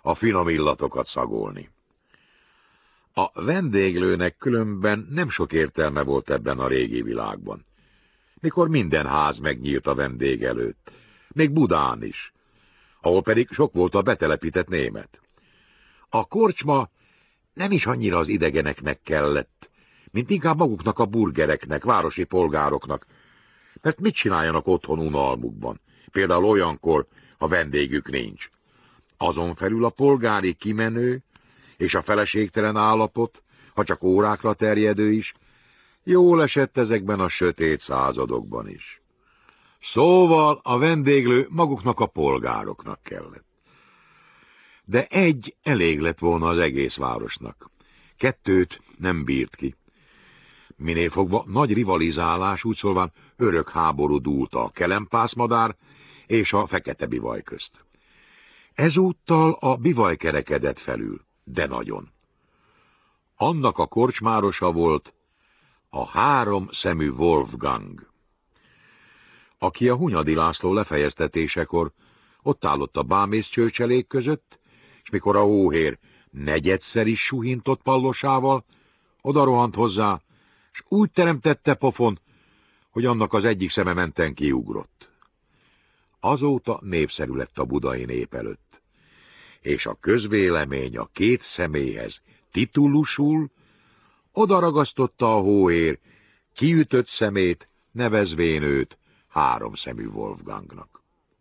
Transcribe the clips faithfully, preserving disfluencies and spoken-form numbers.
a finom illatokat szagolni. A vendéglőnek különben nem sok értelme volt ebben a régi világban, mikor minden ház megnyílt a vendég előtt, még Budán is, ahol pedig sok volt a betelepített német. A korcsma nem is annyira az idegeneknek kellett, mint inkább maguknak a burgereknek, városi polgároknak, mert mit csináljanak otthon unalmukban, például olyankor, ha vendégük nincs. Azon felül a polgári kimenő és a feleségtelen állapot, ha csak órákra terjedő is, jól esett ezekben a sötét századokban is. Szóval a vendéglő maguknak a polgároknak kellett. De egy elég lett volna az egész városnak. Kettőt nem bírt ki. Minél fogva nagy rivalizálás, úgy szólván örök háború dúlt a kelempászmadár és a fekete bivaj közt. Ezúttal a bivaj kerekedett felül, de nagyon. Annak a korcsmárosa volt a három szemű Wolfgang, aki a Hunyadi László lefejeztetésekor ott állott a bámészcsőcselék között, és mikor a hóhér negyedszer is suhintott pallosával, oda rohant hozzá, és úgy teremtette pofon, hogy annak az egyik szeme menten kiugrott. Azóta népszerű lett a budai nép előtt, és a közvélemény a két személyhez titulusul odaragasztotta a hóhér kiütött szemét, nevezvén őt háromszemű Wolfgangnak.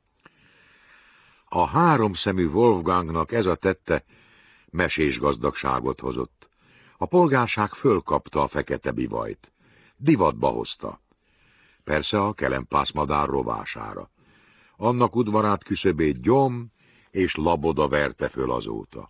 A háromszemű Wolfgangnak ez a tette mesés gazdagságot hozott. A polgárság fölkapta a fekete bivajt, divatba hozta. Persze a kelempászmadár rovására. Annak udvarát küszöbét gyom és laboda verte föl azóta.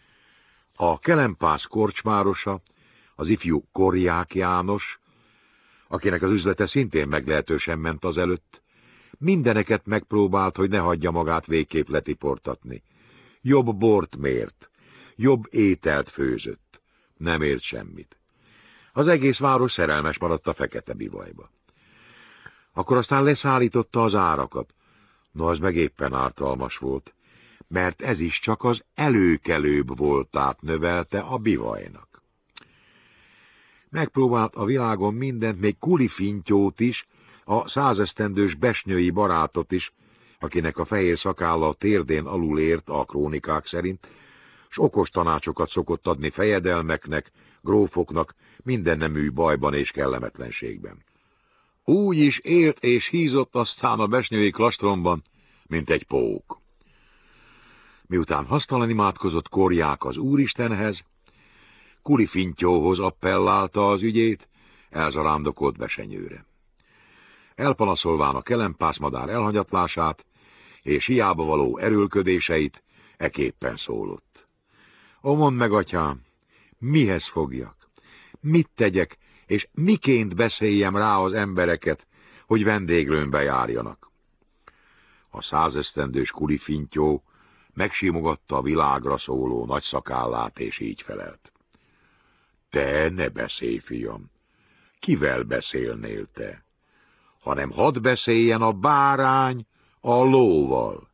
A kelempász korcsmárosa, az ifjú Korják János, akinek az üzlete szintén meglehetősen ment azelőtt, mindeneket megpróbált, hogy ne hagyja magát végképp letiportatni. Jobb bort mért, jobb ételt főzött, nem ért semmit. Az egész város szerelmes maradt a fekete bivajba. Akkor aztán leszállította az árakat. No, az meg éppen ártalmas volt, mert ez is csak az előkelőbb voltát növelte a bivajnak. Megpróbált a világon mindent, még Kulifintyót is, a százesztendős besnyői barátot is, akinek a fehér szakálla a térdén alul ért a krónikák szerint, s okos tanácsokat szokott adni fejedelmeknek, grófoknak, mindennemű bajban és kellemetlenségben. Úgy is élt és hízott aztán a besnyői klastromban, mint egy pók. Miután hasztalan imádkozott Korják az Úristenhez, Kulifintyóhoz appellálta az ügyét, elzarándokolt Besenyőre. Elpanaszolván a kelempászmadár elhanyatlását és hiába való erőlködéseit, eképpen szólott. Ó, mondd meg, atyám, mihez fogjak? Mit tegyek, és miként beszéljem rá az embereket, hogy vendéglőnbe járjanak? A százesztendős Kulifintyó megsimogatta a világra szóló nagy szakállát, és így felelt. Te ne beszélj, fiam! Kivel beszélnél te? Hanem hadd beszéljen a bárány a lóval.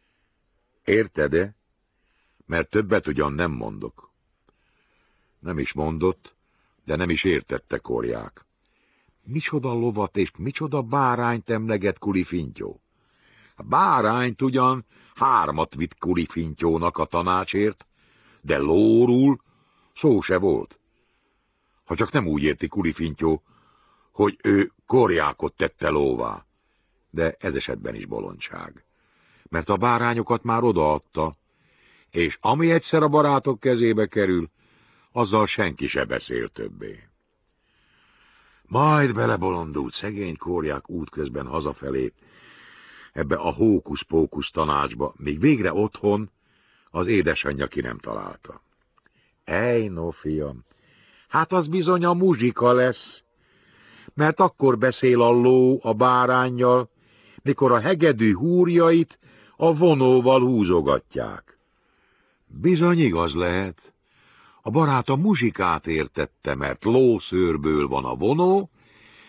Érted-e? Mert többet ugyan nem mondok. Nem is mondott, de nem is értette Korják. Micsoda lovat és micsoda bárányt emleget Kulifintyó? A bárányt ugyan hármat vitt Kulifintyónak a tanácsért, de lóról szó se volt. Ha csak nem úgy érti Kulifintyó, hogy ő Korjákot tette lóvá. De ez esetben is bolondság. Mert a bárányokat már odaadta, és ami egyszer a barátok kezébe kerül, azzal senki se beszél többé. Majd belebolondult szegény Korják útközben hazafelé, ebbe a hókusz-pókusz tanácsba, míg végre otthon az édesanyja ki nem találta. Ej, no, fiam, hát az bizony a muzsika lesz, mert akkor beszél a ló a báránnyal, mikor a hegedű húrjait a vonóval húzogatják. Bizony igaz lehet. A barát a muzsikát értette, mert lószőrből van a vonó,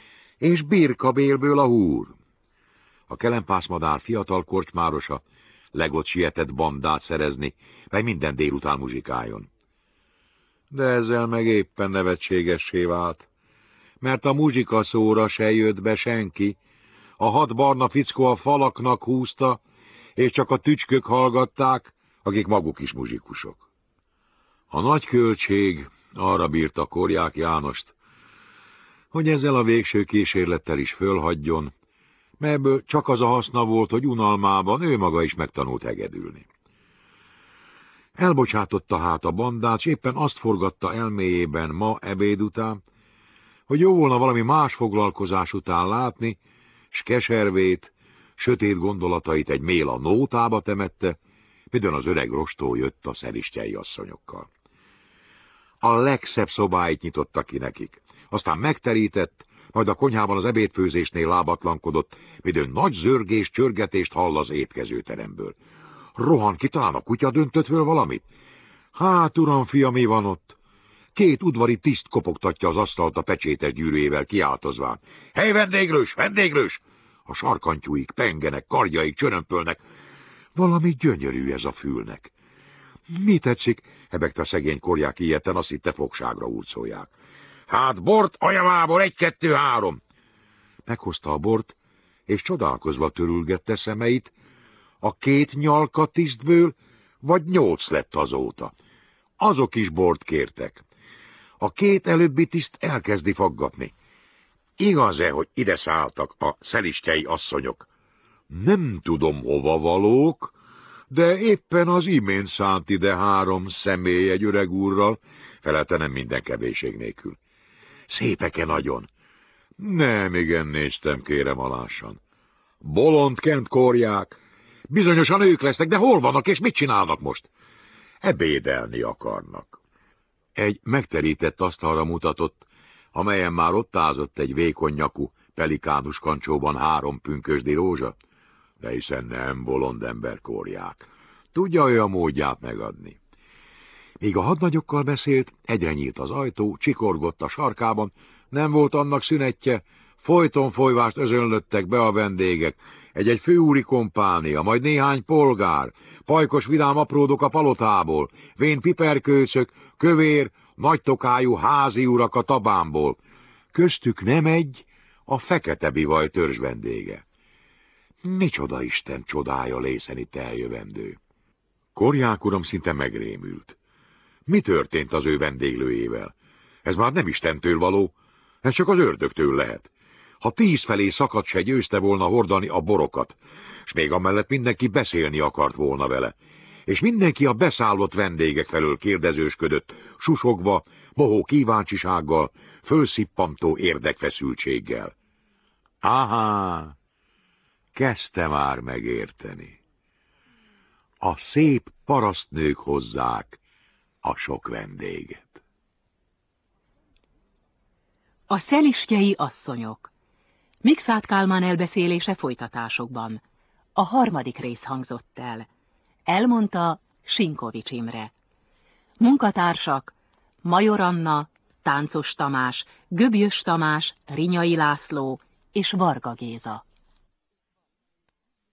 és birkabélből a húr. A kelempászmadár fiatal korcsmárosa legot sietett bandát szerezni, vagy minden délután muzsikáljon. De ezzel meg éppen nevetségessé vált, mert a muzsika szóra se jött be senki, a hat barna fickó a falaknak húzta, és csak a tücskök hallgatták, akik maguk is muzsikusok. A nagy költség arra bírta Korják Jánost, hogy ezzel a végső kísérlettel is fölhagyjon, mert ebből csak az a haszna volt, hogy unalmában ő maga is megtanult hegedülni. Elbocsátotta hát a bandát, és éppen azt forgatta elméjében ma ebéd után, hogy jó volna valami más foglalkozás után látni, s keservét, sötét gondolatait egy méla nótába temette, midőn az öreg rostó jött a szelistjei asszonyokkal. A legszebb szobáit nyitotta ki nekik, aztán megterített, majd a konyhában az ebédfőzésnél lábatlankodott, midőn nagy zörgés, csörgetést hall az étkezőteremből. Rohan ki, talán a kutya döntött föl valamit? Hát, uram, fia, mi van ott? Két udvari tiszt kopogtatja az asztalt a pecsétes gyűrűjével kiáltozván. Hely, vendéglős, vendéglős! A sarkantyúik pengenek, karjaik csörömpölnek. Valami gyönyörű ez a fülnek. Mi tetszik? Hebegte a szegény Korják ilyeten, azt hitte fogságra hurcolják. Hát bort a javából, egy, kettő, három! Meghozta a bort, és csodálkozva törülgette szemeit. A két nyalka tisztből vagy nyolc lett azóta. Azok is bort kértek. A két előbbi tiszt elkezdi faggatni. Igaz-e, hogy ide szálltak a szelistjei asszonyok? Nem tudom, hova valók, de éppen az imént szállt ide három személy egy öreg úrral, felelte nem minden kevéség nélkül. Szépeke nagyon. Nem, igen, néztem, kérem alásan. Bolond Kent Korják. Bizonyosan ők lesznek, de hol vannak és mit csinálnak most? Ebédelni akarnak. Egy megterített asztalra mutatott, amelyen már ott ázott egy vékony nyakú, pelikánus kancsóban három pünkösdi rózsa. De hiszen nem bolond ember Korják. Tudja ő a módját megadni. Míg a hadnagyokkal beszélt, egyre nyílt az ajtó, csikorgott a sarkában, nem volt annak szünetje, folyton folyvást özönlöttek be a vendégek, egy-egy főúri kompánia, majd néhány polgár, pajkos vidám apródok a palotából, vén piperkőcök, kövér, nagytokájú házi urak a tabámból. Köztük nem egy, a fekete bivaj törzs vendége. Micsoda Isten csodája lészen itt eljövendő. Korják uram szinte megrémült. Mi történt az ő vendéglőjével? Ez már nem Istentől való, ez csak az ördögtől lehet. Ha tíz felé szakadt, se győzte volna hordani a borokat, s még amellett mindenki beszélni akart volna vele, és mindenki a beszállott vendégek felől kérdezősködött, susogva, mohó kíváncsisággal, fölszippantó érdekfeszültséggel. Áhá, kezdte már megérteni. A szép parasztnők hozzák a sok vendéget. A szelistjei asszonyok. Mikszáth Kálmán elbeszélése folytatásokban. A harmadik rész hangzott el. Elmondta Sinkovics Imre. Munkatársak: Major Anna, Táncos Tamás, Göbjös Tamás, Rinyai László és Varga Géza.